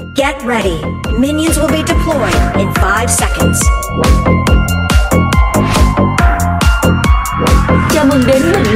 Get ready. Minions will be deployed in 5 seconds. Chào mừng đến Mệnh